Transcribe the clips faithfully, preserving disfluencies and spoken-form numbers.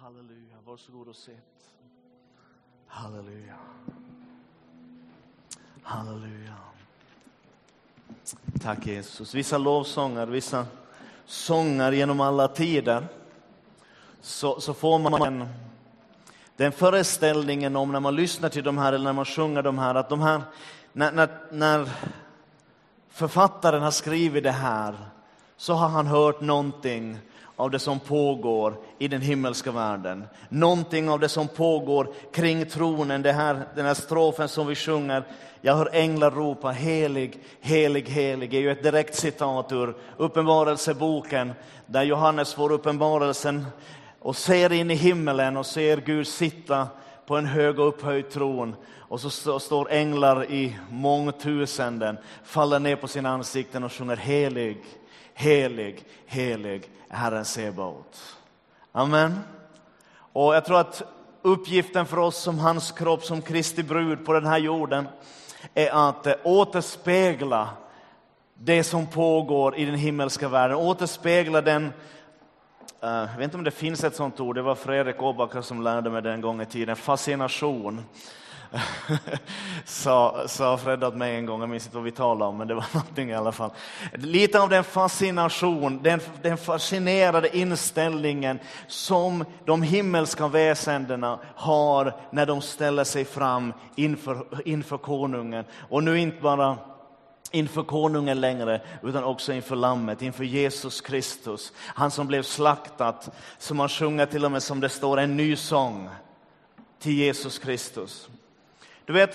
Halleluja, varsågod och sitt. Halleluja. Halleluja. Tack Jesus. Vissa lovsånger, vissa sånger genom alla tider. Så, så får man en, den föreställningen om när man lyssnar till de här eller när man sjunger de här. Att de här, när, när, när författaren har skrivit det här så har han hört någonting av det som pågår i den himmelska världen. Någonting av det som pågår kring tronen. Det här, den här strofen som vi sjunger. Jag hör änglar ropa helig, helig, helig. är ju ett direkt citat ur uppenbarelseboken. Där Johannes får uppenbarelsen och ser in i himmelen och ser Gud sitta på en hög och upphöjd tron. Och så står änglar i mångtusenden, faller ner på sina ansikten och sjunger helig, helig, helig är Herren Sebaot. Amen. Och jag tror att uppgiften för oss som hans kropp, som Kristi brud på den här jorden, är att återspegla det som pågår i den himmelska världen. Återspegla den, jag vet inte om det finns ett sånt ord, det var Fredrik Åbaka som lärde mig den gången i tiden, fascination. sa, sa Fred åt mig en gång, jag minns inte vad vi talade om, men det var någonting i alla fall. Lite av den fascination, den, den fascinerade inställningen som de himmelska väsendena har när de ställer sig fram inför, inför konungen. Och nu inte bara inför konungen längre, utan också inför lammet, inför Jesus Kristus. Han som blev slaktat, som man sjunger till och med, som det står, en ny sång till Jesus Kristus. Du vet,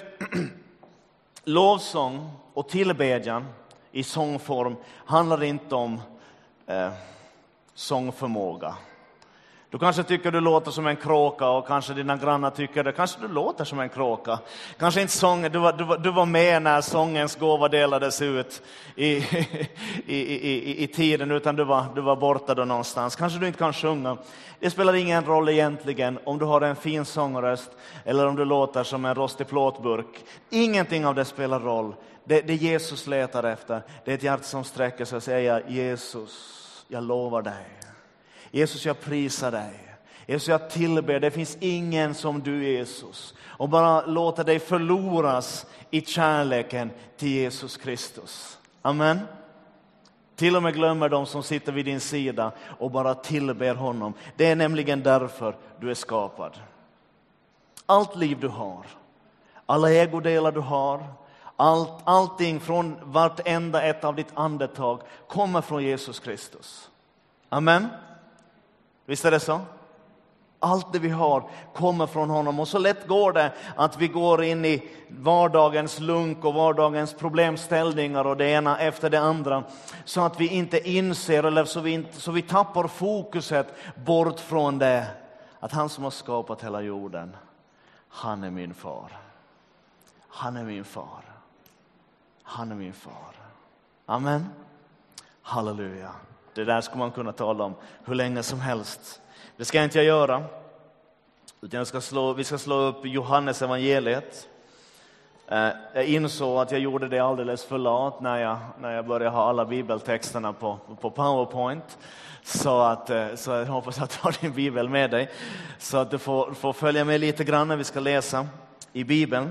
lovsång och tillbedjan i sångform handlar inte om eh, sångförmåga. Du kanske tycker du låter som en kråka, och kanske dina grannar tycker det. Kanske du låter som en kråka. Kanske inte sången, du var, du var, du var med när sångens gåva delades ut i, i, i, i, i tiden, utan du var, du var borta då någonstans. Kanske du inte kan sjunga. Det spelar ingen roll egentligen om du har en fin sångröst eller om du låter som en rostig plåtburk. Ingenting av det spelar roll. Det, det Jesus letar efter, det är ett hjärta som sträcker sig och säger: Jesus, jag lovar dig. Jesus, jag prisar dig. Jesus, jag tillber. Det finns ingen som du, Jesus. Och bara låta dig förloras i kärleken till Jesus Kristus. Amen. Till och med glömmer de som sitter vid din sida och bara tillber honom. Det är nämligen därför du är skapad. Allt liv du har, alla ägodelar du har, allt, allting från vartenda ett av ditt andetag kommer från Jesus Kristus. Amen. Visst är det så? Allt det vi har kommer från honom. Och så lätt går det att vi går in i vardagens lunk och vardagens problemställningar och det ena efter det andra. Så att vi inte inser, eller så vi, inte, så vi tappar fokuset bort från det. Att han som har skapat hela jorden, han är min far. Han är min far. Han är min far. Amen. Halleluja. Det där ska man kunna tala om hur länge som helst. Det ska inte jag göra. Utan jag ska slå, vi ska slå upp Johannes evangeliet. Eh, jag insåg att jag gjorde det alldeles för lat när jag, när jag började ha alla bibeltexterna på, på PowerPoint. Så, att, så jag hoppas att du har din bibel med dig. Så att du får, får följa med lite grann när vi ska läsa i Bibeln.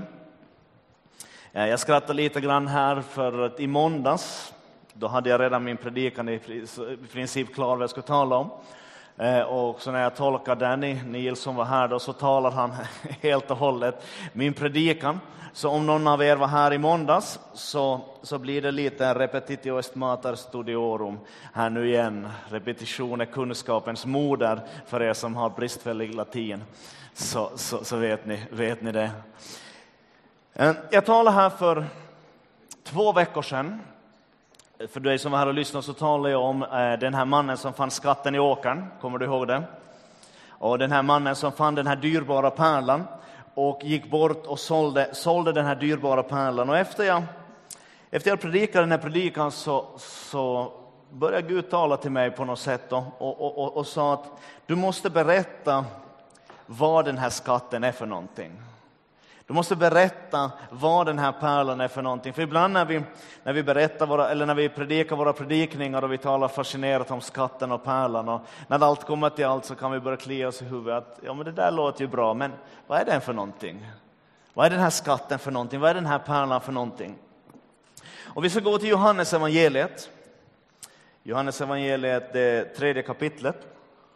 Eh, jag skrattar lite grann här för att i måndags, då hade jag redan min predikan i princip klar vad jag skulle tala om. Eh, och så när jag tolkar Danny Nils som var här då, så talar han helt och hållet min predikan. Så om någon av er var här i måndags så, så blir det lite repetitio est mater studiorum här nu igen. Repetition är kunskapens moder för er som har bristfällig latin. Så, så, så vet, ni, vet ni det. Eh, jag talade här för två veckor sedan. För dig som var här och lyssnade så talade jag om eh, den här mannen som fann skatten i åkern. Kommer du ihåg det? Och den här mannen som fann den här dyrbara pärlan och gick bort och sålde, sålde den här dyrbara pärlan. Och efter jag, efter jag predikade den här predikan så, så började Gud tala till mig på något sätt. Då, och, och, och, och sa att du måste berätta vad den här skatten är för någonting. Du måste berätta vad den här pärlan är för någonting. För ibland när vi, när vi berättar våra, eller när vi predikar våra predikningar och vi talar fascinerat om skatten och pärlan, och när allt kommer till allt så kan vi börja klia oss i huvudet att ja, men det där låter ju bra, men vad är den för någonting? Vad är den här skatten för någonting? Vad är den här pärlan för någonting? Och vi ska gå till Johannes evangeliet. Johannes evangeliet, det tredje kapitlet.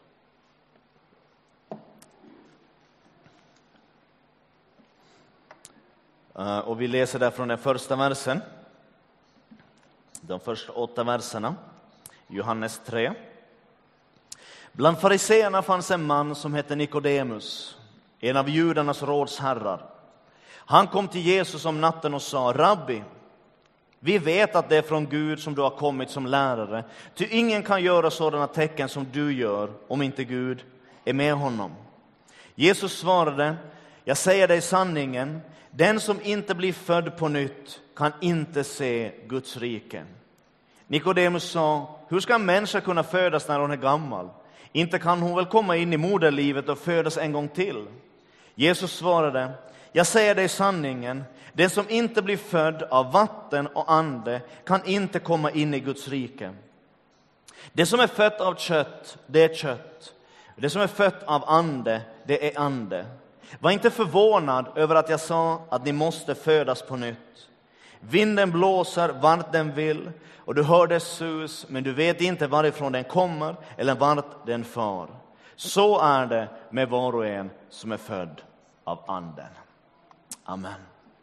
Och vi läser där från den första versen. De första åtta verserna. Johannes tre. Bland fariseerna fanns en man som hette Nikodemus, en av judarnas rådsherrar. Han kom till Jesus om natten och sa: Rabbi, vi vet att det är från Gud som du har kommit som lärare. Ty ingen kan göra sådana tecken som du gör om inte Gud är med honom. Jesus svarade: jag säger dig sanningen, den som inte blir född på nytt kan inte se Guds rike. Nikodemus sa: hur ska en människa kunna födas när hon är gammal? Inte kan hon väl komma in i moderlivet och födas en gång till? Jesus svarade: jag säger dig sanningen, den som inte blir född av vatten och ande kan inte komma in i Guds rike. Det som är fött av kött, det är kött. Det som är fött av ande, det är ande. Var inte förvånad över att jag sa att ni måste födas på nytt. Vinden blåser vart den vill och du hör dess sus, men du vet inte varifrån den kommer eller vart den far. Så är det med var och en som är född av anden. Amen.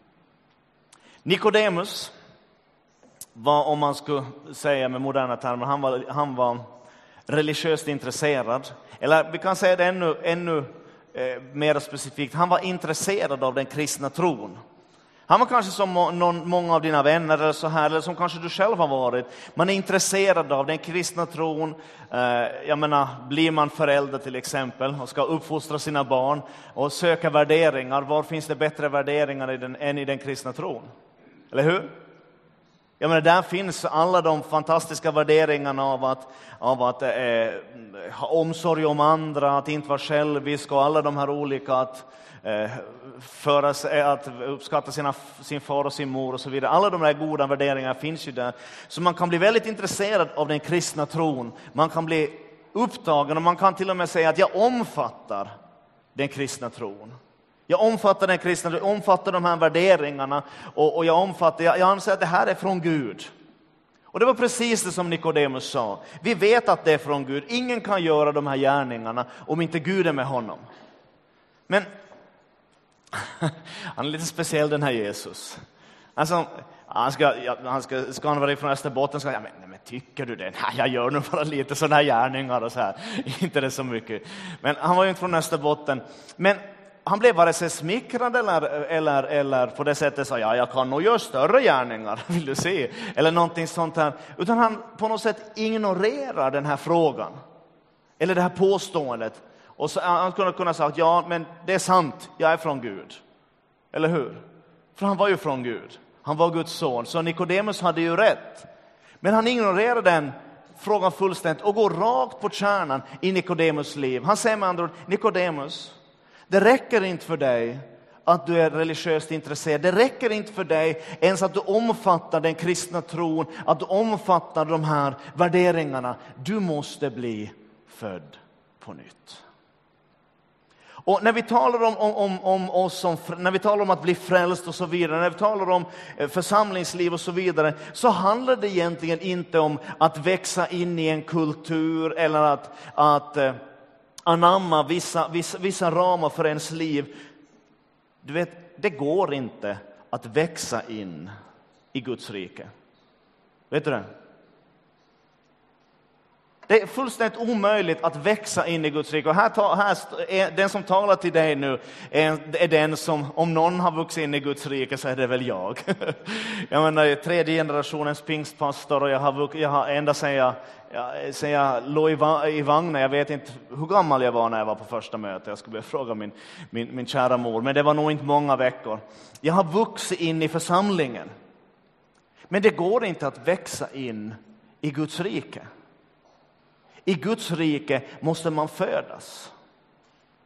Nikodemus var, om man skulle säga med moderna termer, han var, han var religiöst intresserad. Eller vi kan säga det ännu, ännu eh, mer specifikt. Han var intresserad av den kristna tron. Han var kanske som någon, många av dina vänner eller så här, eller som kanske du själv har varit. Man är intresserad av den kristna tron. Eh, jag menar, blir man förälder till exempel och ska uppfostra sina barn och söka värderingar. Var finns det bättre värderingar i den, än i den kristna tron? Eller hur? Jag menar, där finns alla de fantastiska värderingarna av att, av att eh, ha omsorg om andra, att inte vara självisk och alla de här olika, att, eh, föra sig, att uppskatta sina, sin far och sin mor och så vidare. Alla de här goda värderingarna finns ju där. Så man kan bli väldigt intresserad av den kristna tron. Man kan bli upptagen och man kan till och med säga att jag omfattar den kristna tron. Jag omfattar den kristna, jag omfattar de här värderingarna och, och jag omfattar, jag, jag anser att det här är från Gud. Och det var precis det som Nikodemus sa. Vi vet att det är från Gud. Ingen kan göra de här gärningarna om inte Gud är med honom. Men han är lite speciell, den här Jesus. Alltså, han ska, han ska, ska han vara från Österbotten, ska han, ja, men, men tycker du det? Nej, jag gör nog bara lite sådana här gärningar och så här. Inte det så mycket. Men han var ju inte från Österbotten. Men han blev vare sig smickrad eller, eller, eller på det sättet sa ja, jag kan nog göra större gärningar, vill du se? Eller någonting sånt här. Utan han på något sätt ignorerar den här frågan. Eller det här påståendet. Och så han kunde kunna säga att ja, men det är sant, jag är från Gud. Eller hur? För han var ju från Gud. Han var Guds son. Så Nikodemus hade ju rätt. Men han ignorerar den frågan fullständigt och går rakt på kärnan i Nikodemus liv. Han säger med andra ord: Nikodemus, det räcker inte för dig att du är religiöst intresserad. Det räcker inte för dig ens att du omfattar den kristna tron, att du omfattar de här värderingarna. Du måste bli född på nytt. Och när vi talar om, om, om oss som, när vi talar om att bli frälst och så vidare, när vi talar om församlingsliv och så vidare, så handlar det egentligen inte om att växa in i en kultur eller att, att anamma vissa, vissa, vissa ramar för ens liv. Du vet, det går inte att växa in i Guds rike. Vet du det? Det är fullständigt omöjligt att växa in i Guds rike. Och här, här är, den som talar till dig nu är, är den som, om någon har vuxit in i Guds rike så är det väl jag. Jag menar, jag är tredje generationens pingstpastor och jag har, jag har ända sedan jag, jag, sedan jag låg i, i vagnen, jag vet inte hur gammal jag var när jag var på första mötet. Jag skulle vilja fråga min, min, min kära mor, men det var nog inte många veckor. Jag har vuxit in i församlingen. Men det går inte att växa in i Guds rike. I Guds rike måste man födas.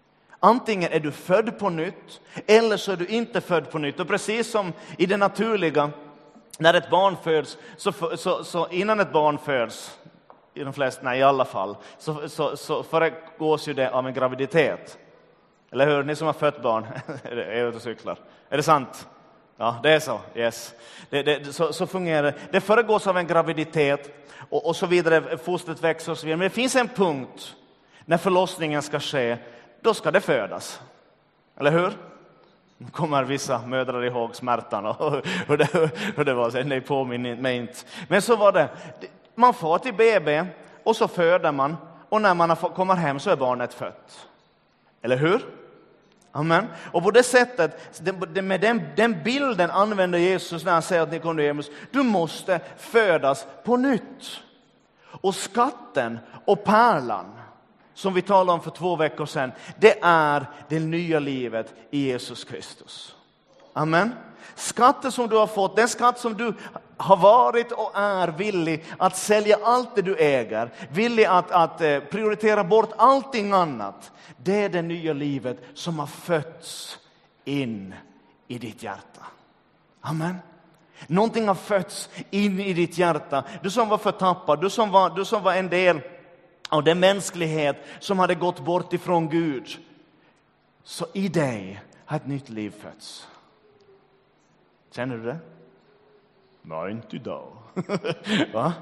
Antingen är du född på nytt eller så är du inte född på nytt. Och precis som i det naturliga, när ett barn föds, så, så, så innan ett barn föds, i de flesta, nej, i alla fall, så, så, så föregås ju det av en graviditet. Eller hur? Ni som har fött barn är ute och cyklar. Är det sant? Ja, det är så. Yes. Det, det, så, så fungerar det. Det föregås av en graviditet och, och så vidare. Fostret växer och så vidare. Men det finns en punkt när förlossningen ska ske. Då ska det födas. Eller hur? Nu kommer vissa mödrar ihåg smärtan och hur det, hur det var. Så, nej, påminner mig inte. Men så var det. Man får till B B och så föder man. Och när man kommer hem så är barnet fött. Eller hur? Amen. Och på det sättet, med den, den bilden använder Jesus när han säger att Nikodemus, du måste födas på nytt. Och skatten och pärlan, som vi talade om för två veckor sedan, det är det nya livet i Jesus Kristus. Amen. Skatten som du har fått, den skatt som du har varit och är villig att sälja allt det du äger, villig att, att prioritera bort allting annat, det är det nya livet som har fötts in i ditt hjärta. Amen. Någonting har fötts in i ditt hjärta. Du som var förtappad, du som var, du som var en del av den mänsklighet som hade gått bort ifrån Gud. Så i dig har ett nytt liv fötts. Känner du det? Nej, inte idag. Va?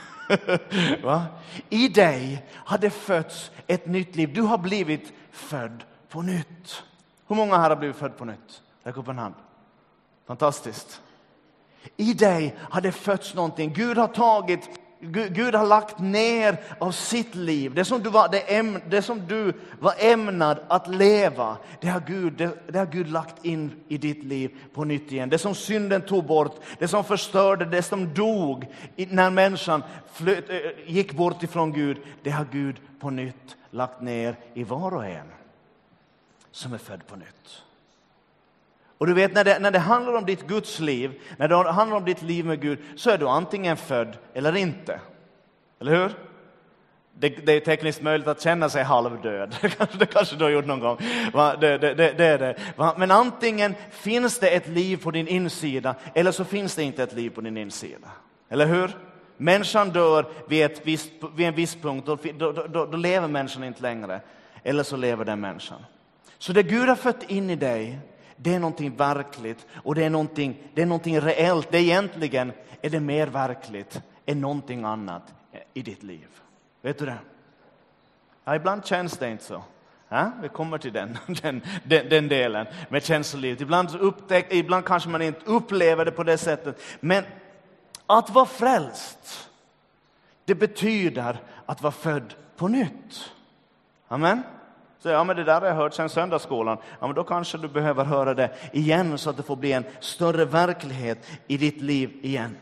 Va? I dig har det fötts ett nytt liv. Du har blivit född på nytt. Hur många här har blivit född på nytt? Räck upp en hand. Fantastiskt. I dig har det fötts någonting. Gud har tagit, Gud, Gud har lagt ner av sitt liv. Det som du var, det äm, det som du var ämnad att leva, det har, Gud, det, det har Gud lagt in i ditt liv på nytt igen. Det som synden tog bort, det som förstörde, det som dog när människan flöt, gick bort ifrån Gud, det har Gud på nytt lagt ner i var och en som är född på nytt. Och du vet, när det, när det handlar om ditt Guds liv, när det handlar om ditt liv med Gud, så är du antingen född eller inte. Eller hur? Det, det är tekniskt möjligt att känna sig halvdöd. Det kanske du har gjort någon gång. Va? Det, det, det, det är det. Va? Men antingen finns det ett liv på din insida, eller så finns det inte ett liv på din insida. Eller hur? Människan dör vid, ett visst, vid en viss punkt, då, då, då, då lever människan inte längre. Eller så lever den människan. Så det Gud har fött in i dig, det är någonting verkligt och det är någonting, det är någonting reellt. Det egentligen är det mer verkligt än någonting annat i ditt liv. Vet du det? Ja, ibland känns det inte så. Ja, vi kommer till den, den, den, den delen med känslolivet. Ibland, upptäck, ibland kanske man inte upplever det på det sättet. Men att vara frälst, det betyder att vara född på nytt. Amen. Så ja, men det där har jag hört sedan söndagsskolan. Ja, men då kanske du behöver höra det igen så att det får bli en större verklighet i ditt liv igen.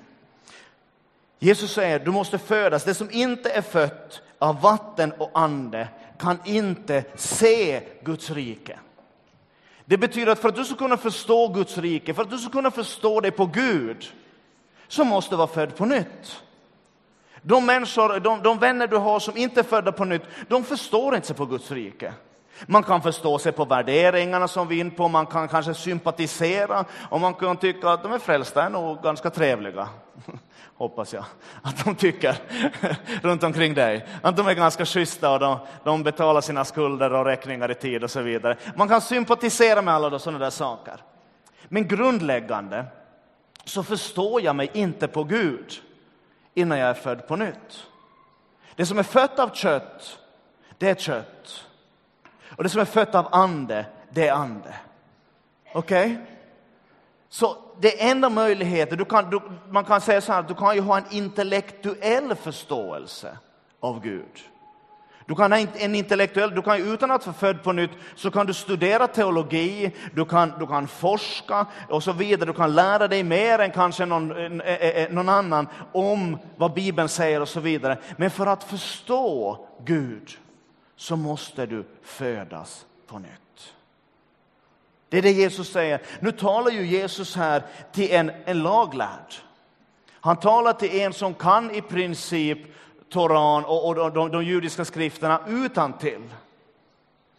Jesus säger, du måste födas. Det som inte är fött av vatten och ande kan inte se Guds rike. Det betyder att för att du ska kunna förstå Guds rike, för att du ska kunna förstå dig på Gud, så måste du vara född på nytt. De människor, de, de vänner du har som inte är födda på nytt, de förstår inte sig på Guds rike. Man kan förstå sig på värderingarna som vi är in på, man kan kanske sympatisera och man kan tycka att de är frälsta är nog ganska trevliga. Hoppas jag att de tycker runt omkring dig. Att de är ganska schyssta och de, de betalar sina skulder och räkningar i tid och så vidare. Man kan sympatisera med alla sådana där saker. Men grundläggande så förstår jag mig inte på Gud innan jag är född på nytt. Det som är fött av kött, det är kött. Och det som är fött av ande, det är ande. Okej? Okay? Så det enda möjligheten, du kan, du, man kan säga så här, du kan ju ha en intellektuell förståelse av Gud. Du kan ha en intellektuell, du kan utan att vara född på nytt så kan du studera teologi, du kan, du kan forska och så vidare. Du kan lära dig mer än kanske någon, någon annan om vad Bibeln säger och så vidare. Men för att förstå Gud så måste du födas på nytt. Det är det Jesus säger. Nu talar ju Jesus här till en, en laglärd. Han talar till en som kan i princip Toran och, och de, de, de judiska skrifterna utan till.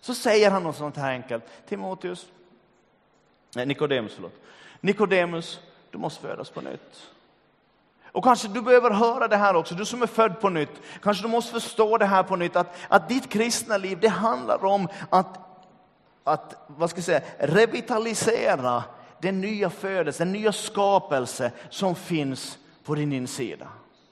Så säger han något sånt här enkelt. Timoteus, nej, Nikodemus, förlåt. Nikodemus, du måste födas på nytt. Och kanske du behöver höra det här också, du som är född på nytt. Kanske du måste förstå det här på nytt, att, att ditt kristna liv, det handlar om att, att vad ska jag säga, revitalisera den nya födelse, den nya skapelse som finns på din insida.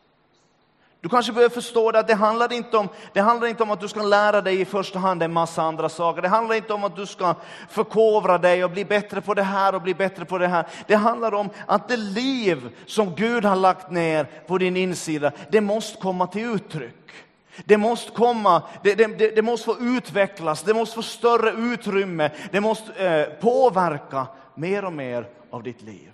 Du kanske behöver förstå det, att det handlar inte om, det handlar inte om att du ska lära dig i första hand en massa andra saker. Det handlar inte om att du ska förkovra dig och bli bättre på det här och bli bättre på det här. Det handlar om att det liv som Gud har lagt ner på din insida, det måste komma till uttryck. Det måste komma, det, det, det, det måste få utvecklas, det måste få större utrymme, det måste eh, påverka mer och mer av ditt liv.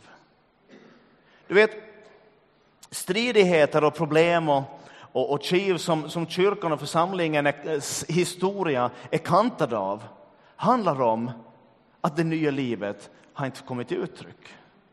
Du vet, stridigheter och problem och, och, och kiv som, som kyrkan och församlingen är, historia är kantad av, handlar om att det nya livet har inte kommit till uttryck.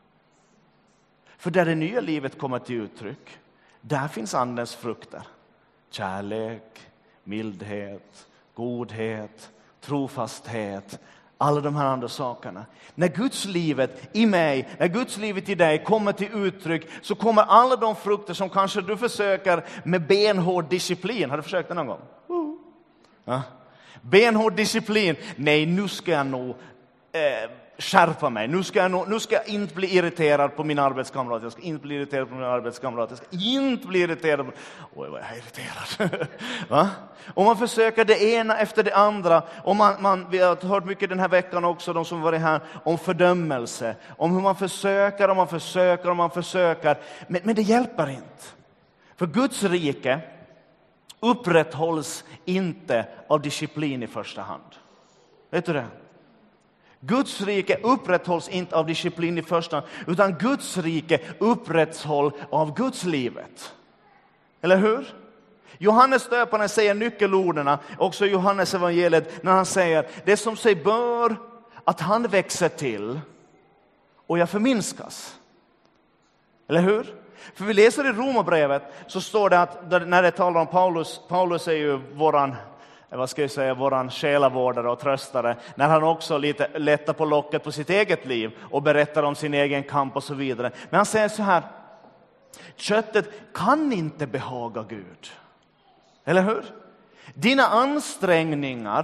För där det nya livet kommer till uttryck, där finns andens frukter. Kärlek, mildhet, godhet, trofasthet, alla de här andra sakerna. När Guds livet i mig, när Guds livet i dig kommer till uttryck, så kommer alla de frukter som kanske du försöker med benhård disciplin. Har du försökt det någon gång? Uh. Ja. Benhård disciplin. Nej, nu ska jag nog eh, skärpa mig. Nu ska, jag nog, nu ska jag inte bli irriterad på min arbetskamrat. Jag ska inte bli irriterad på min arbetskamrat. Jag ska inte bli irriterad på... Oj, vad jag är irriterad. Va? Och man försöker det ena efter det andra. Och man, man, vi har hört mycket den här veckan också, de som varit här, om fördömelse. Om hur man försöker och man försöker och man försöker. Men, men det hjälper inte. För Guds rike upprätthålls inte av disciplin i första hand. Vet du det? Guds rike upprätthålls inte av disciplin i första hand, utan Guds rike upprätthålls av Guds livet. Eller hur? Johannes döparen säger nyckelorden, också i Johannes evangeliet, när han säger: det som sig bör att han växer till och jag förminskas. Eller hur? För vi läser i Romarbrevet, så står det att när det talar om Paulus, Paulus är ju våran, vad ska jag säga, våran själavårdare och tröstare, när han också lite lättar på locket på sitt eget liv och berättar om sin egen kamp och så vidare. Men han säger så här: köttet kan inte behaga Gud. Eller hur? Dina ansträngningar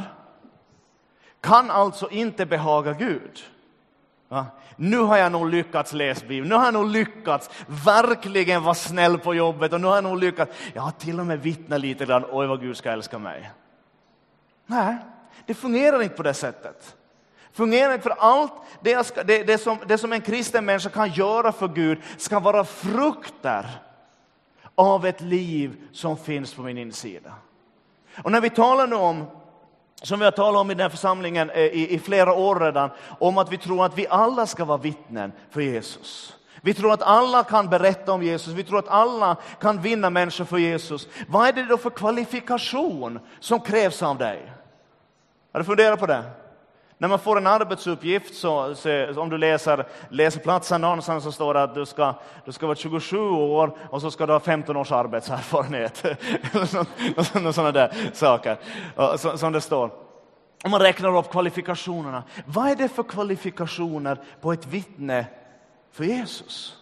kan alltså inte behaga Gud. Ja. Nu har jag nog lyckats läsa Bibeln. Nu har jag nog lyckats verkligen vara snäll på jobbet. Och nu har jag nog lyckats. Jag har till och med vittnat lite grann. Oj, vad Gud ska älska mig. Nej, det fungerar inte på det sättet. Fungerar inte, för allt det, jag ska, det, det, som, det som en kristen människa kan göra för Gud ska vara frukter av ett liv som finns på min insida. Och när vi talar nu om, som vi har talat om i den här församlingen i, i flera år redan, om att vi tror att vi alla ska vara vittnen för Jesus. Vi tror att alla kan berätta om Jesus. Vi tror att alla kan vinna människor för Jesus. Vad är det då för kvalifikation som krävs av dig? Har du funderat på det? När man får en arbetsuppgift, så, så om du läser, läser platsannonsen, så står det att du ska, du ska vara tjugosju år och så ska du ha femton års arbetserfarenhet. Några sådana där saker så, som det står. Om man räknar upp kvalifikationerna. Vad är det för kvalifikationer på ett vittne för Jesus?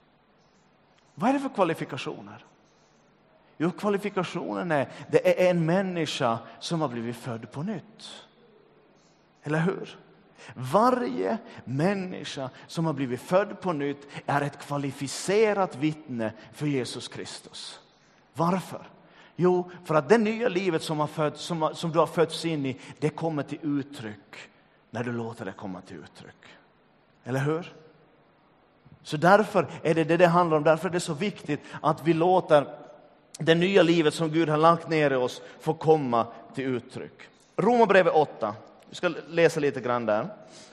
Vad är det för kvalifikationer? Jo, kvalifikationen är, det är en människa som har blivit född på nytt. Eller hur? Varje människa som har blivit född på nytt är ett kvalificerat vittne för Jesus Kristus. Varför? Jo, för att det nya livet som, har född, som, som du har fötts in i, det kommer till uttryck när du låter det komma till uttryck. Eller hur? Så därför är det det det handlar om. Därför är det så viktigt att vi låter det nya livet som Gud har lagt ner i oss få komma till uttryck. Romarbrevet åtta. Vi ska läsa lite grann där.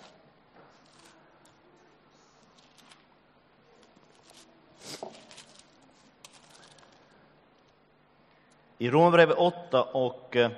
I Romarbrevet åtta och eh,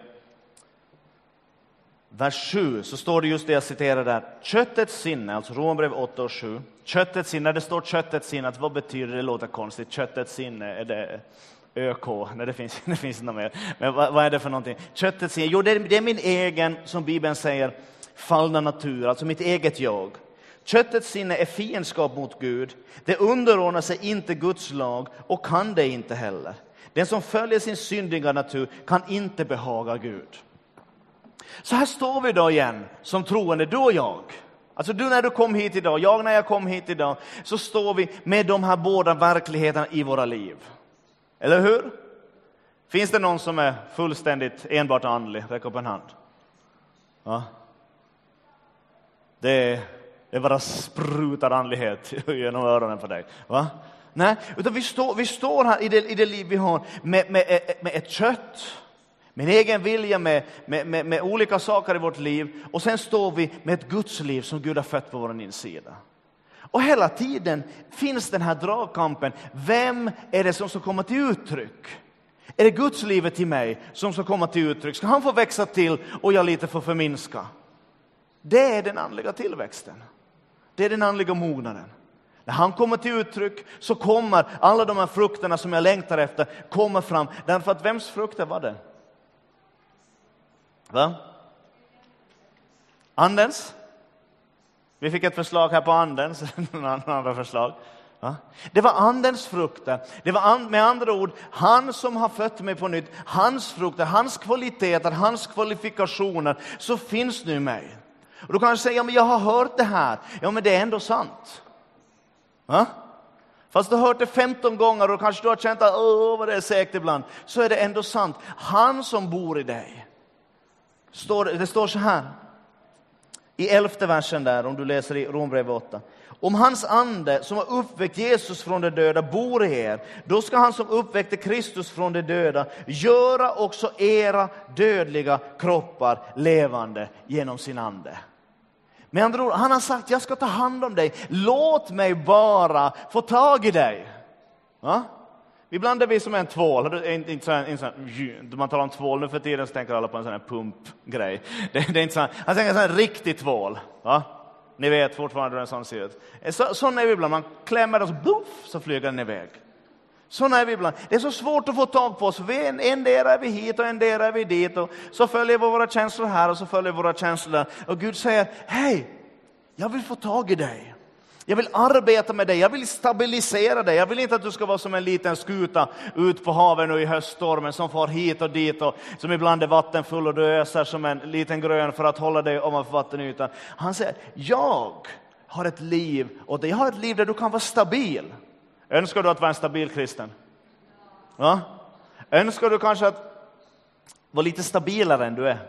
vers sju så står det just det jag citerar där. Köttets sinne, alltså Romarbrevet åtta och sju. Köttets sinne, när det står köttets sinne, vad betyder det? Det låter konstigt. Köttets sinne, är det, ÖK, nej det finns, det finns något mer. Men vad, vad är det för någonting? Köttets sinne, jo det är, det är min egen, som Bibeln säger, fallna natur, alltså mitt eget jag. Köttets sinne är fiendskap mot Gud. Det underordnar sig inte Guds lag och kan det inte heller. Den som följer sin syndiga natur kan inte behaga Gud. Så här står vi då igen som troende, du och jag. Alltså du när du kom hit idag, jag när jag kom hit idag, så står vi med de här båda verkligheterna i våra liv. Eller hur? Finns det någon som är fullständigt enbart andlig? Räck upp en hand. Ja. Det är, det är bara sprutar andlighet genom öronen på dig. Va? Nej, utan vi står, vi står här i det, i det liv vi har med, med, med ett kött, med en egen vilja, med, med, med, med olika saker i vårt liv. Och sen står vi med ett Guds liv som Gud har fött på vår insida. Och hela tiden finns den här dragkampen. Vem är det som ska komma till uttryck? Är det Guds livet i mig som ska komma till uttryck? Ska han få växa till och jag lite får förminska? Det är den andliga tillväxten. Det är den andliga mognaden. När han kommer till uttryck så kommer alla de här frukterna som jag längtar efter komma fram. Därför att vems frukter var det? Va? Andens? Vi fick ett förslag här på andens. Andra förslag. Va? Det var andens frukter. Det var and, med andra ord, han som har fött mig på nytt. Hans frukter, hans kvaliteter, hans kvalifikationer. Så finns nu i mig. Och då kan jag säga, ja, men jag har hört det här. Ja, men det är ändå sant. Va? Fast du har hört det femton gånger och kanske du har känt att åh, vad det är säkert ibland. Så är det ändå sant. Han som bor i dig. Står, det står så här. I elfte versen där, om du läser i Romarbrevet åtta. Om hans ande som har uppväckt Jesus från de döda bor i er, då ska han som uppväckte Kristus från de döda göra också era dödliga kroppar levande genom sin ande. Med andra ord, han har sagt, jag ska ta hand om dig. Låt mig bara få tag i dig. Va? Ibland är vi som en tvål. Inte så en, så man talar om tvål nu för tiden så tänker alla på en sån här pumpgrej. Det, det är inte så. Han tänker en sån här riktig tvål. Va? Ni vet fortfarande hur en sån ser ut. Så, sån är vi ibland. Man klämmer och så, buff, så flyger den iväg. Sån är vi ibland. Det är så svårt att få tag på oss. Vi en, en del är vi hit och en del är vi dit. Och så följer vi våra känslor här och så följer våra känslor där. Och Gud säger, hej, jag vill få tag i dig. Jag vill arbeta med dig. Jag vill stabilisera dig. Jag vill inte att du ska vara som en liten skuta ut på haven och i höststormen som far hit och dit och som ibland är vattenfull och du öser som en liten grön för att hålla dig ovanför vattenytan. Han säger, jag har ett liv och jag har ett liv där du kan vara stabil. Önskar du att vara en stabil kristen? Ja? Önskar du kanske att vara lite stabilare än du är?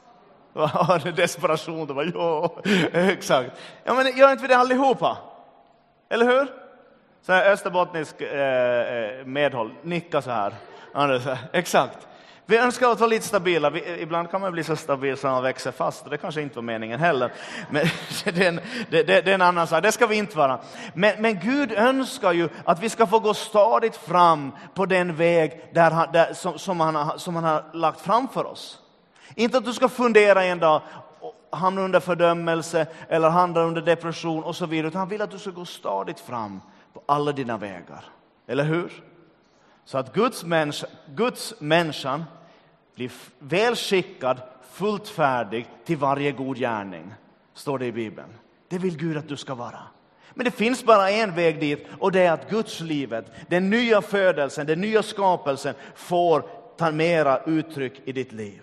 Ja, det är desperation. Det var, ja, exakt. Ja, men gör inte vi det allihopa? Eller hur? Så här österbottnisk eh, medhåll. Nicka så här. Ja, så här. Exakt. Vi önskar att vara lite stabila. Vi, ibland kan man bli så stabil så man växer fast. Det kanske inte var meningen heller. Men det är en, det, det, det är en annan sak. Det ska vi inte vara. Men, men Gud önskar ju att vi ska få gå stadigt fram på den väg där han, där, som, som, han, som han har lagt fram för oss. Inte att du ska fundera en dag och hamna under fördömelse eller hamna under depression och så vidare. Utan han vill att du ska gå stadigt fram på alla dina vägar. Eller hur? Så att Guds, människa, Guds människan blir väl skickad, fullt färdig till varje god gärning. Står det i Bibeln. Det vill Gud att du ska vara. Men det finns bara en väg dit och det är att Guds livet, den nya födelsen, den nya skapelsen får ta mera uttryck i ditt liv.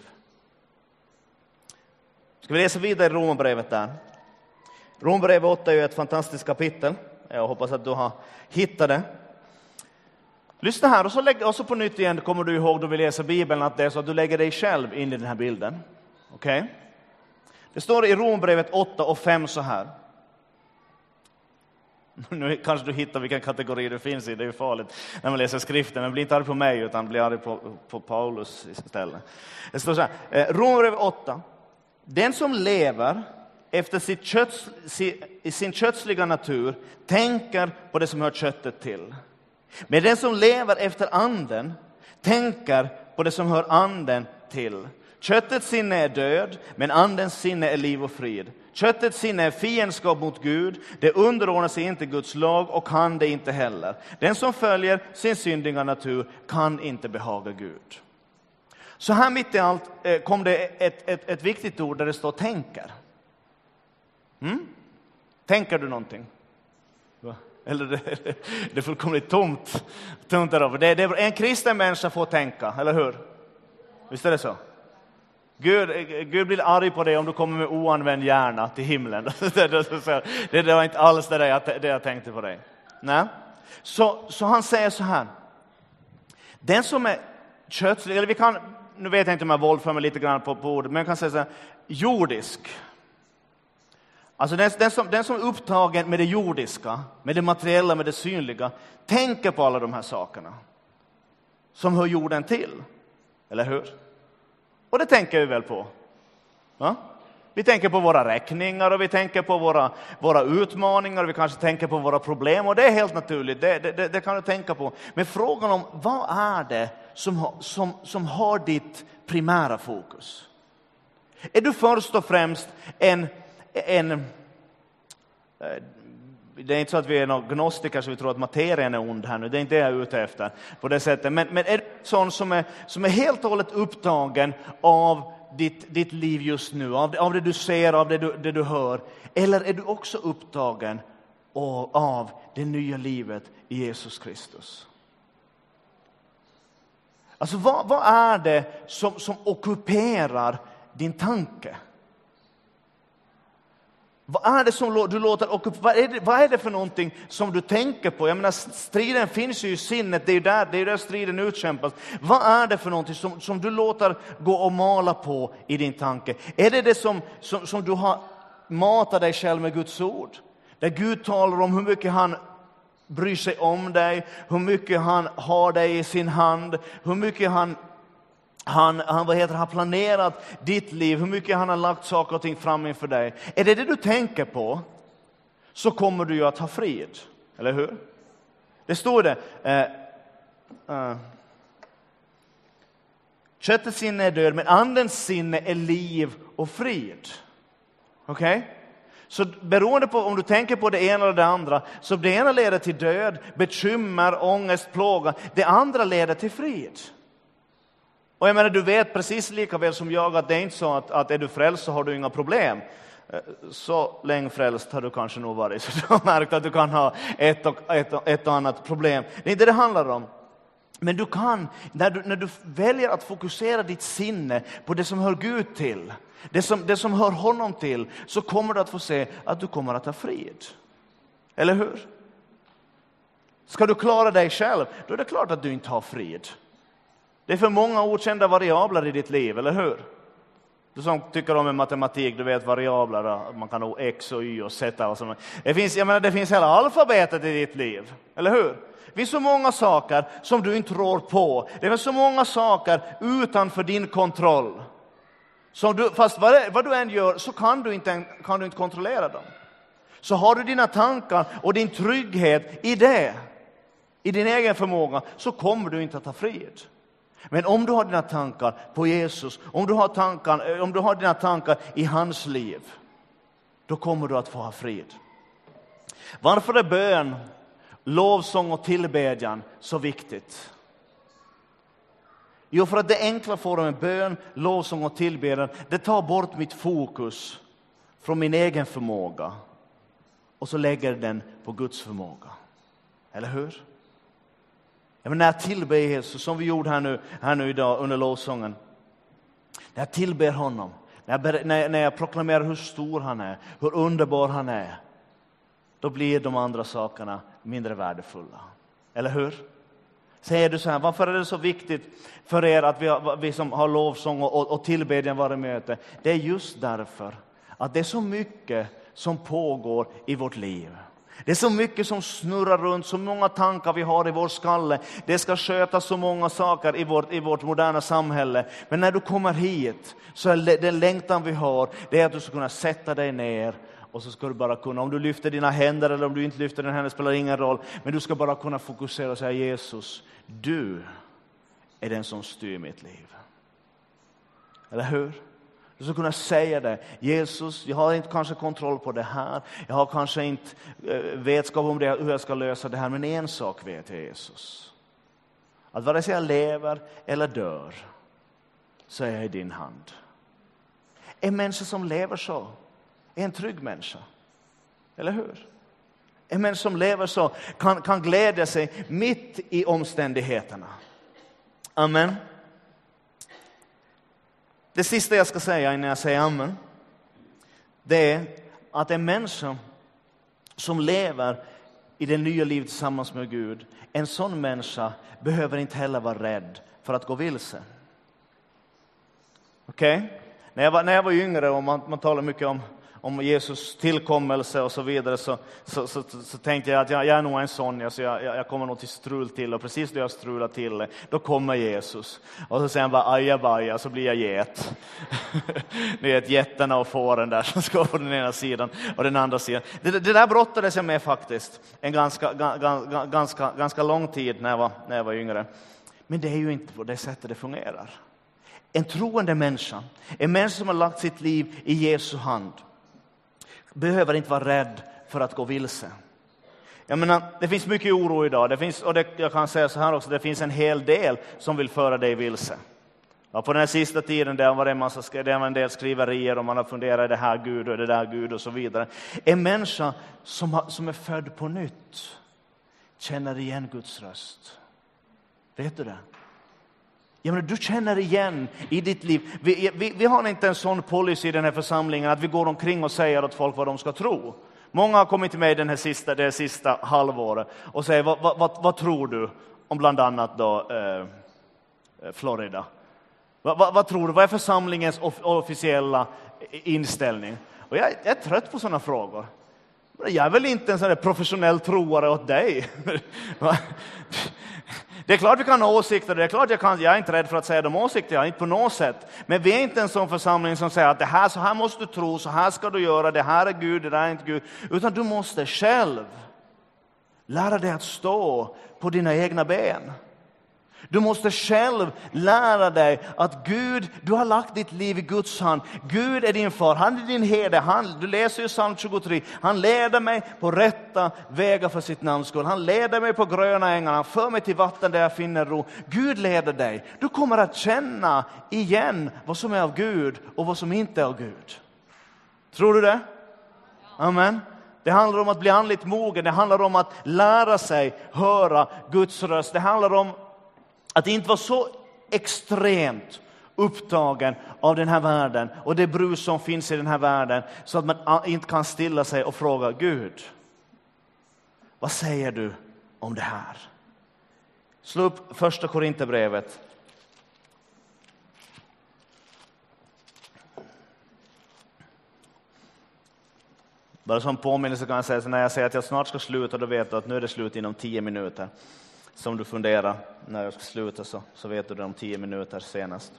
Ska vi läsa vidare i Romarbrevet där. Romarbrevet åtta är ju ett fantastiskt kapitel. Jag hoppas att du har hittat det. Lyssna här och så, lägg, och så på nytt igen kommer du ihåg då vi läser Bibeln att det är så att du lägger dig själv in i den här bilden. Okej? Okay? Det står i Romarbrevet åtta och fem så här. Nu kanske du hittar vilken kategori du finns i. Det är ju farligt när man läser skriften. Men bli inte arg på mig utan bli arg på, på Paulus istället. Det står så här. Eh, Romarbrevet åtta. Den som lever efter sitt köts, i sin kötsliga natur tänker på det som hör köttet till. Men den som lever efter anden tänker på det som hör anden till. Köttets sinne är död, men andens sinne är liv och frid. Köttets sinne är fiendskap mot Gud. Det underordnar sig inte Guds lag och kan det inte heller. Den som följer sin syndiga natur kan inte behaga Gud. Så här mitt i allt kom det ett, ett, ett viktigt ord där det står tänker. Mm? Tänker du någonting? Eller det, det är fullkomligt tomt. tomt där det, det, en kristen människa får tänka, eller hur? Visst är det så? Gud, Gud blir arg på dig om du kommer med oanvänd hjärna till himlen. Det, det var inte alls det jag, det jag tänkte på dig. Nej. Så, så han säger så här. Den som är kötslig, eller vi kan, nu vet jag inte om jag våldför mig lite grann på, på ordet, men jag kan säga så här, jordisk. Alltså den, den, som, den som är upptagen med det jordiska, med det materiella, med det synliga, tänker på alla de här sakerna som hör jorden till. Eller hur? Och det tänker vi väl på. Ja? Vi tänker på våra räkningar och vi tänker på våra, våra utmaningar och vi kanske tänker på våra problem. Och det är helt naturligt, det, det, det kan du tänka på. Men frågan om vad är det som, som, som har ditt primära fokus? Är du först och främst en... en det är inte så att vi är några gnostiker så vi tror att materien är ond här nu. Det är inte det jag är ute efter på det sättet. Men, men är du sån som är, som är helt och hållet upptagen av ditt, ditt liv just nu? Av, av det du ser, av det du, det du hör? Eller är du också upptagen av, av det nya livet i Jesus Kristus? Alltså vad, vad är det som, som ockuperar din tanke? Vad är det som du låter ockupera? Vad är det, vad är det för någonting som du tänker på? Jag menar, striden finns ju i sinnet. Det är ju där, det är där striden utkämpas. Vad är det för någonting som, som du låter gå och mala på i din tanke? Är det det som, som, som du har matat dig själv med Guds ord? Där Gud talar om hur mycket han bryr sig om dig. Hur mycket han har dig i sin hand. Hur mycket han... Han, han vad heter, har planerat ditt liv, hur mycket han har lagt saker och ting fram inför dig. Är det det du tänker på, så kommer du ju att ha frid. Eller hur? Det står det. Eh, eh, Köttets sinne är död, men andens sinne är liv och frid. Okej? Okay? Så beroende på om du tänker på det ena eller det andra, så det ena leder till död, bekymmer, ångest, plåga. Det andra leder till frid. Och jag menar, du vet precis lika väl som jag att det är inte så att, att är du frälst så har du inga problem. Så länge frälst har du kanske nog varit, så du har märkt att du kan ha ett och, ett, och, ett och annat problem. Det är inte det det handlar om. Men du kan, när du, när du väljer att fokusera ditt sinne på det som hör Gud till, det som, det som hör honom till, så kommer du att få se att du kommer att ha frid. Eller hur? Ska du klara dig själv, då är det klart att du inte har frid. Det är för många okända variabler i ditt liv, eller hur? Du som tycker om en matematik, du vet variabler, man kan ha x och y och z och sånt. Det finns, jag menar, det finns hela alfabetet i ditt liv, eller hur? Det finns så många saker som du inte rår på. Det finns så många saker utanför din kontroll. Som du, fast vad, det, vad du än gör så kan du, inte, kan du inte kontrollera dem. Så har du dina tankar och din trygghet i det, i din egen förmåga, så kommer du inte att ha frid. Men om du har dina tankar på Jesus, om du har, tankar, om du har dina tankar i hans liv, då kommer du att få ha frid. Varför är bön, lovsång och tillbedjan så viktigt? Jo, för att det enkla formen bön, lovsång och tillbedjan, det tar bort mitt fokus från min egen förmåga och så lägger den på Guds förmåga. Eller hur? Ja, men när jag tillber Jesus, som vi gjorde här nu, här nu idag under lovsången. När jag tillber honom, när jag, när, jag, när jag proklamerar hur stor han är, hur underbar han är, då blir de andra sakerna mindre värdefulla. Eller hur? Säger du så här, varför är det så viktigt för er att vi, har, vi som har lovsång och, och, och tillbedjan varje möte? Det är just därför att det är så mycket som pågår i vårt liv. Det är så mycket som snurrar runt, så många tankar vi har i vår skalle. Det ska skötas så många saker i vårt, i vårt moderna samhälle. Men när du kommer hit så är den längtan vi har, det är att du ska kunna sätta dig ner. Och så ska du bara kunna, om du lyfter dina händer eller om du inte lyfter dina händer spelar ingen roll. Men du ska bara kunna fokusera och säga, Jesus, du är den som styr mitt liv. Eller hur? Du ska kunna säga det. Jesus, jag har inte kanske kontroll på det här. Jag har kanske inte eh, vetskap om det, hur jag ska lösa det här. Men en sak vet jag, Jesus. Att vare sig jag lever eller dör, så är jag i din hand. En människa som lever så är en trygg människa. Eller hur? En människa som lever så kan, kan glädja sig mitt i omständigheterna. Amen. Det sista jag ska säga innan jag säger amen, det är att en människa som lever i det nya livet tillsammans med Gud, en sån människa behöver inte heller vara rädd för att gå vilse. Okej? Okay? När jag var, när jag var yngre och man, man talar mycket om, om Jesus tillkommelse och så vidare, så, så, så, så, så tänkte jag att jag, jag är nog en sån, så jag, jag kommer nog till strul till, och precis då jag strular till, då kommer Jesus. Och så säger han bara ajabaja, så blir jag get. Det är ett jättarna och fåren där som ska på den ena sidan och den andra sidan. Det, det där brottades jag med faktiskt en ganska, ganska, ganska, ganska lång tid när jag, var, när jag var yngre. Men det är ju inte på det sättet det fungerar. En troende människa, en människa som har lagt sitt liv i Jesu hand, behöver inte vara rädd för att gå vilse. Jag menar, det finns mycket oro idag. Det finns, och det, jag kan säga så här också, det finns en hel del som vill föra dig vilse. Ja, på den här sista tiden där var det en, massa, det var en del skriverier och man har funderat, det här Gud och det där Gud och så vidare. En människa som, har, som är född på nytt känner igen Guds röst. Vet du det? Ja, men du känner igen i ditt liv. Vi, vi, vi har inte en sån policy i den här församlingen att vi går omkring och säger åt folk vad de ska tro. Många har kommit till mig den här sista, det sista halvåret och säger, vad, vad, vad, vad tror du om bland annat då, eh, Florida? Vad, vad, vad tror du? Vad är församlingens off- officiella inställning? Och jag, jag är trött på sådana frågor. Jag är väl inte en sån där professionell troare åt dig. Det är klart vi kan ha åsikter, det är klart jag kan, jag är inte rädd för att säga de åsikter, jag är inte på något sätt. Men vi är inte en sån församling som säger att det här, så här måste du tro, så här ska du göra, det här är Gud, det där är inte Gud. Utan du måste själv lära dig att stå på dina egna ben. Du måste själv lära dig att Gud, du har lagt ditt liv i Guds hand. Gud är din far, han är din herde. Han, du läser ju psalm tjugotre. Han leder mig på rätta vägar för sitt namns skull. Han leder mig på gröna ängar. Han för mig till vatten där jag finner ro. Gud leder dig. Du kommer att känna igen vad som är av Gud och vad som inte är av Gud. Tror du det? Amen. Det handlar om att bli andligt mogen. Det handlar om att lära sig höra Guds röst. Det handlar om att inte vara så extremt upptagen av den här världen och det brus som finns i den här världen så att man inte kan stilla sig och fråga Gud, vad säger du om det här? Slå upp första Korinthierbrevet. Bara som påminnelse kan jag säga, så när jag säger att jag snart ska sluta, då vet du att nu är det slut inom tio minuter. Som du funderar när jag ska sluta, så, så vet du det om tio minuter senast.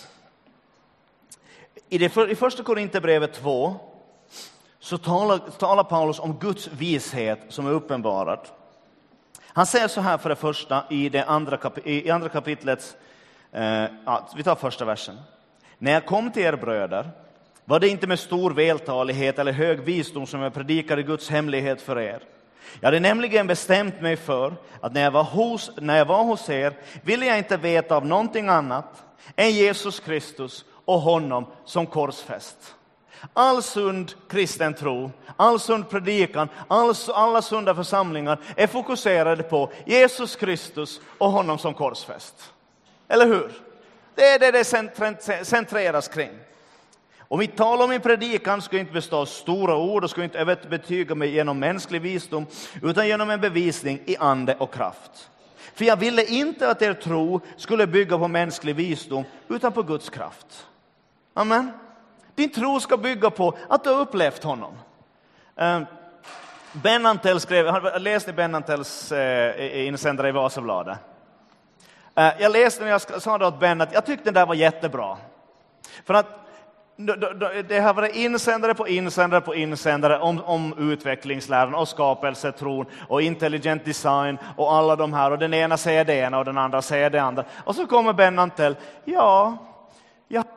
I, det för, i första Korinthierbrevet två så talar, talar Paulus om Guds vishet som är uppenbarad. Han säger så här för det första i det andra, kap, i andra kapitlet, eh, ja, vi tar första versen. När jag kom till er bröder var det inte med stor vältalighet eller hög visdom som jag predikade Guds hemlighet för er. Jag hade nämligen bestämt mig för att när jag var hos, när jag var hos er ville jag inte veta av någonting annat än Jesus Kristus och honom som korsfäst. All sund kristen tro, all sund predikan, all, alla sunda församlingar är fokuserade på Jesus Kristus och honom som korsfäst. Eller hur? Det är det det centreras kring. Och mitt tal om min predikan ska inte bestå av stora ord och ska inte övertyga mig genom mänsklig visdom utan genom en bevisning i ande och kraft. För jag ville inte att er tro skulle bygga på mänsklig visdom utan på Guds kraft. Amen. Din tro ska bygga på att du har upplevt honom. Uh, Ben Antell skrev, jag läste Ben Antells uh, insändare i Vasabladet. Uh, jag läste när jag sa då åt Ben att jag tyckte den där var jättebra. För att det har varit insändare på insändare på insändare om, om utvecklingsläran och skapelsetron och intelligent design och alla de här. Och den ena säger det ena och den andra säger det andra. Och så kommer Ben Antell, ja, jag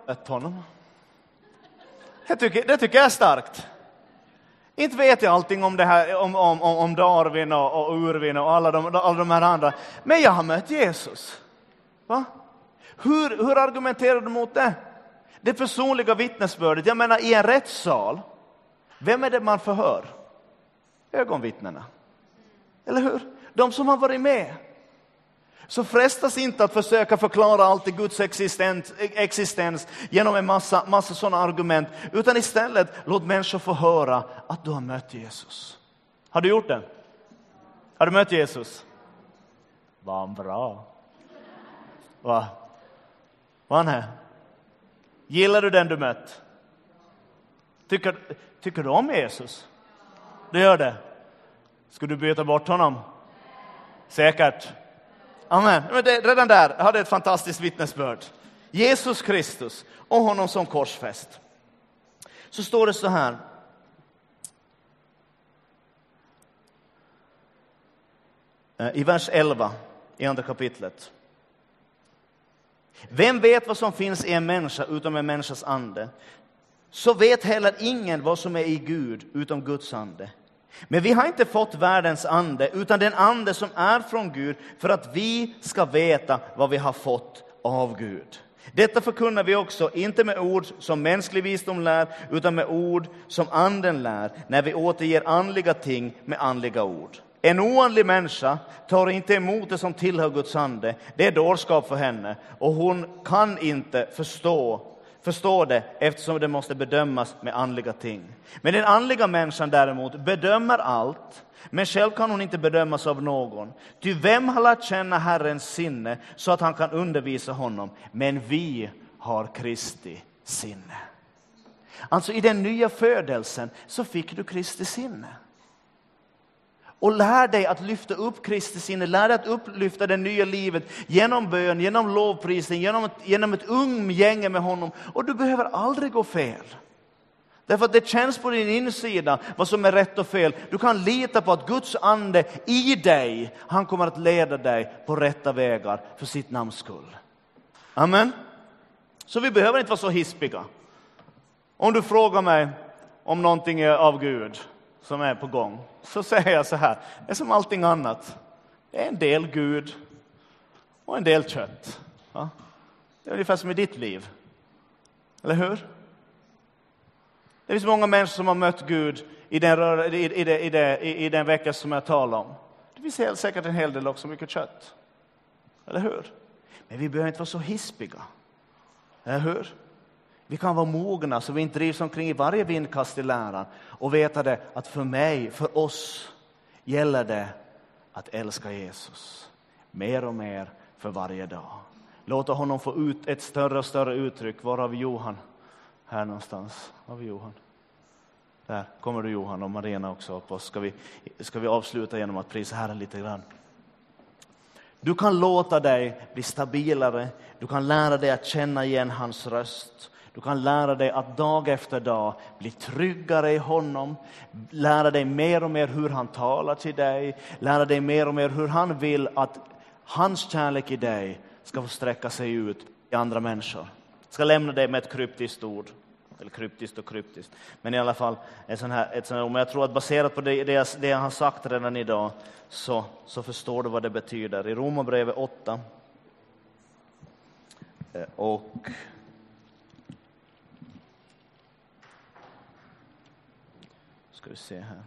mött honom. Jag tycker, det tycker jag är starkt. Inte vet jag allting om det här, om, om, om Darwin och, och Urvin och alla de, alla de här andra. Men jag har mött Jesus. Va? Hur, hur argumenterar du mot det? Det personliga vittnesbördet. Jag menar, i en rättssal, vem är det man förhör? Ögonvittnena. Eller hur? De som har varit med. Så frestas inte att försöka förklara allt i Guds existens, existens genom en massa, massa sådana argument. Utan istället låt människor få höra att du har mött Jesus. Har du gjort det? Har du mött Jesus? Var han bra? Va? Var han här? Gillar du den du mött? Tycker, tycker du om Jesus? Du gör det. Ska du byta bort honom? Säkert. Amen. Men det, redan där hade ett fantastiskt vittnesbörd. Jesus Kristus och honom som korsfäst. Så står det så här. I vers elva i andra kapitlet. Vem vet vad som finns i en människa utom en människas ande? Så vet heller ingen vad som är i Gud utom Guds ande. Men vi har inte fått världens ande utan den ande som är från Gud för att vi ska veta vad vi har fått av Gud. Detta förkunnar vi också, inte med ord som mänsklig visdom lär utan med ord som anden lär när vi återger andliga ting med andliga ord. En oandlig människa tar inte emot det som tillhör Guds ande. Det är dårskap för henne och hon kan inte förstå Förstå det eftersom det måste bedömas med andliga ting. Men den andliga människan däremot bedömer allt. Men själv kan hon inte bedömas av någon. Ty vem har lärt känna Herrens sinne så att han kan undervisa honom? Men vi har Kristi sinne. Alltså i den nya födelsen så fick du Kristi sinne. Och lär dig att lyfta upp Kristi sinne. Lär dig att upplyfta det nya livet genom bön, genom lovprisning, genom ett, genom ett umgänge med honom. Och du behöver aldrig gå fel. Därför att det känns på din insida vad som är rätt och fel. Du kan lita på att Guds ande i dig, han kommer att leda dig på rätta vägar för sitt namns skull. Amen. Så vi behöver inte vara så hispiga. Om du frågar mig om någonting är av Gud som är på gång, så säger jag så här: det är som allting annat. Det är en del Gud och en del kött. Ja? Det är ungefär som i ditt liv. Eller hur? Det finns många människor som har mött Gud i den, rör, i, i, det, i, det, i, i den vecka som jag talar om. Det finns helt säkert en hel del också mycket kött. Eller hur? Men vi behöver inte vara så hispiga. Eller hur? Vi kan vara mogna så vi inte drivs omkring i varje vindkast i läran. Och veta det att för mig, för oss, gäller det att älska Jesus. Mer och mer för varje dag. Låta honom få ut ett större och större uttryck. Var har vi Johan? Här någonstans. Var har vi Johan? Där kommer du Johan och Marina också upp oss. Ska vi, ska vi avsluta genom att prisa Herren lite grann. Du kan låta dig bli stabilare. Du kan lära dig att känna igen hans röst. Du kan lära dig att dag efter dag bli tryggare i honom. Lära dig mer och mer hur han talar till dig. Lära dig mer och mer hur han vill att hans kärlek i dig ska få sträcka sig ut i andra människor. Jag ska lämna dig med ett kryptiskt ord. Eller kryptiskt och kryptiskt. Men i alla fall ett sån här, ett sån här, men jag tror att baserat på det, det, jag, det jag har sagt redan idag så, så förstår du vad det betyder. I Romarbrevet åtta och ska vi se här.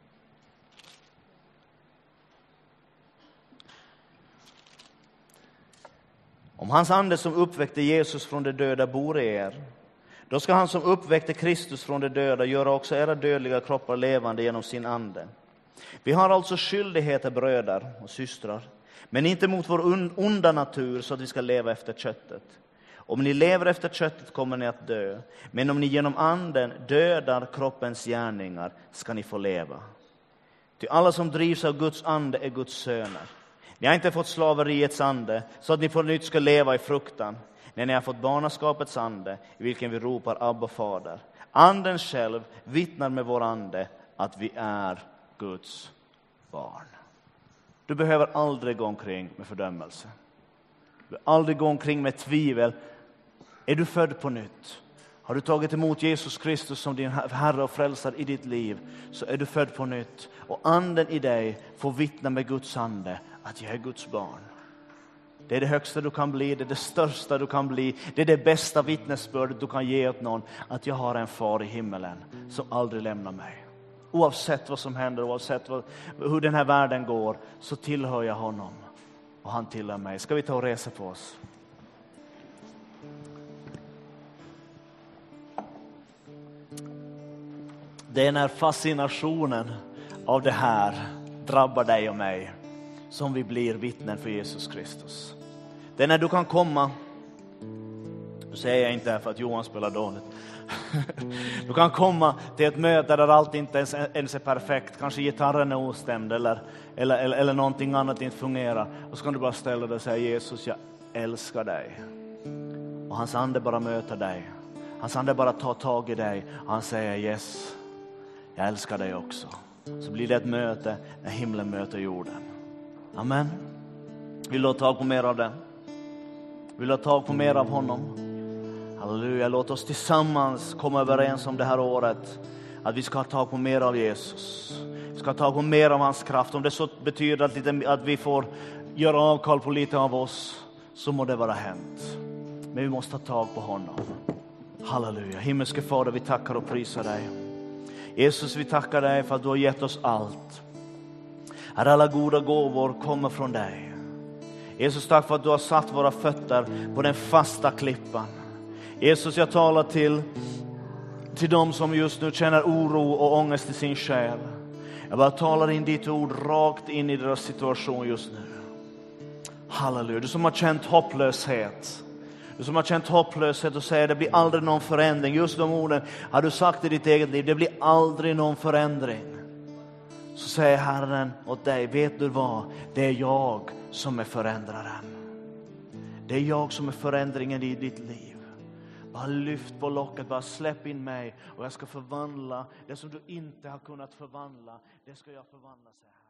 Om hans ande som uppväckte Jesus från de döda bor i er, då ska han som uppväckte Kristus från de döda göra också era dödliga kroppar levande genom sin ande. Vi har alltså skyldigheter, bröder och systrar, men inte mot vår onda natur så att vi ska leva efter köttet. Om ni lever efter köttet kommer ni att dö, men om ni genom anden dödar kroppens gärningar ska ni få leva. Ty alla som drivs av Guds ande är Guds söner. Ni har inte fått slaveriets ande så att ni på nytt ska leva i fruktan. När ni har fått barnaskapets ande i vilken vi ropar Abba fader. Anden själv vittnar med vår ande att vi är Guds barn. Du behöver aldrig gå omkring med fördömelse. Du behöver aldrig gå omkring med tvivel. Är du född på nytt? Har du tagit emot Jesus Kristus som din Herre och frälsare i ditt liv, så är du född på nytt. Och anden i dig får vittna med Guds ande att jag är Guds barn. Det är det högsta du kan bli, det är det största du kan bli. Det är det bästa vittnesbördet du kan ge åt någon, att jag har en far i himmelen som aldrig lämnar mig. Oavsett vad som händer, oavsett vad, hur den här världen går, så tillhör jag honom. Och han tillhör mig. Ska vi ta och resa på oss? Det är när fascinationen av det här drabbar dig och mig som vi blir vittnen för Jesus Kristus. Det är när du kan komma, nu säger jag inte här för att Johan spelar dåligt. Du kan komma till ett möte där allt inte ens, ens är perfekt. Kanske gitarren är ostämd eller, eller, eller, eller någonting annat inte fungerar. Och så kan du bara ställa dig och säga: Jesus, jag älskar dig. Och hans ande bara möter dig. Hans ande bara tar tag i dig. Och han säger: yes, jag älskar dig också. Så blir det ett möte när himlen möter jorden. Amen. Vill du ha tag på mer av det? Vill du ha tag på mer av honom? Halleluja, låt oss tillsammans komma överens om det här året att vi ska ha tag på mer av Jesus. Vi ska ha tag på mer av hans kraft. Om det så betyder att, lite, att vi får göra avkall på lite av oss, så må det vara hänt. Men vi måste ha tag på honom. Halleluja, himmelske Fader, vi tackar och prisar dig. Jesus, vi tackar dig för att du har gett oss allt. Att alla goda gåvor kommer från dig. Jesus, tack för att du har satt våra fötter på den fasta klippan. Jesus, jag talar till, till dem som just nu känner oro och ångest i sin själ. Jag bara talar in ditt ord rakt in i deras situation just nu. Halleluja, du som har känt hopplöshet. Du som har känt hopplöshet och säger: det blir aldrig någon förändring. Just de orden har du sagt i ditt eget liv. Det blir aldrig någon förändring. Så säger Herren åt dig: vet du vad? Det är jag som är förändraren. Det är jag som är förändringen i ditt liv. Bara lyft på locket, bara släpp in mig. Och jag ska förvandla det som du inte har kunnat förvandla. Det ska jag förvandla, säger Herren.